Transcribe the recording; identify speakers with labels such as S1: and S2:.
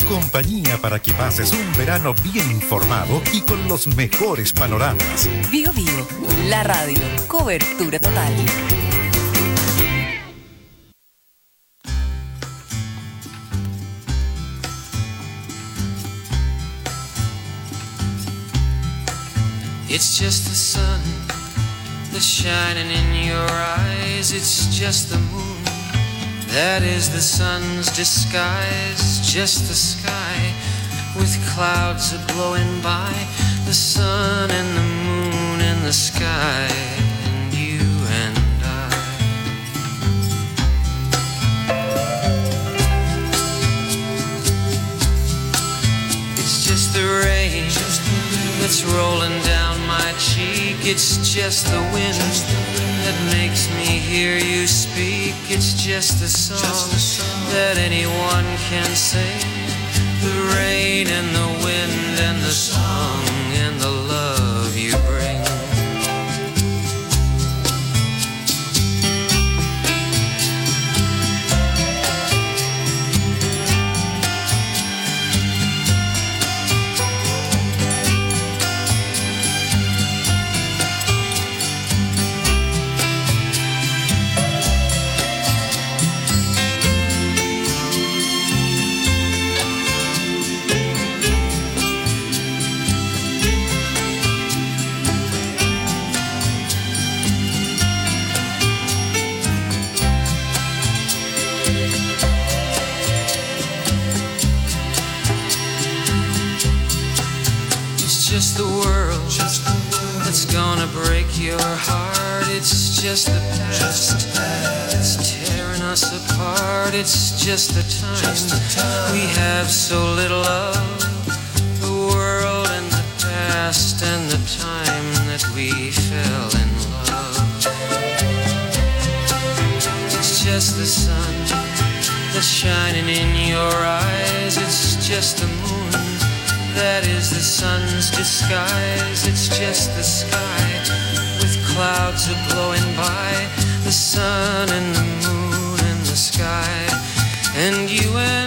S1: compañía para que pases un verano bien informado y con los mejores panoramas.
S2: Bio Bio, la radio, cobertura total.
S3: It's just the sun that's shining in your eyes. It's just the moon that is the sun's disguise. Just the sky with clouds a-blowing by. The sun and the moon and the sky and you and I. It's just the rain that's rolling down my cheek. It's just the wind that makes me hear you speak. It's just the song that anyone can sing. The rain and the wind and the song and the love you bring. Just the world that's gonna break your heart. It's just the past that's tearing us apart. It's just the time we have so little of. The world and the past and the time that we fell in love. It's just the sun that's shining in your eyes. It's just the moon that is the sun's disguise. It's just the sky with clouds a-blowing by. The sun and the moon and the sky and you and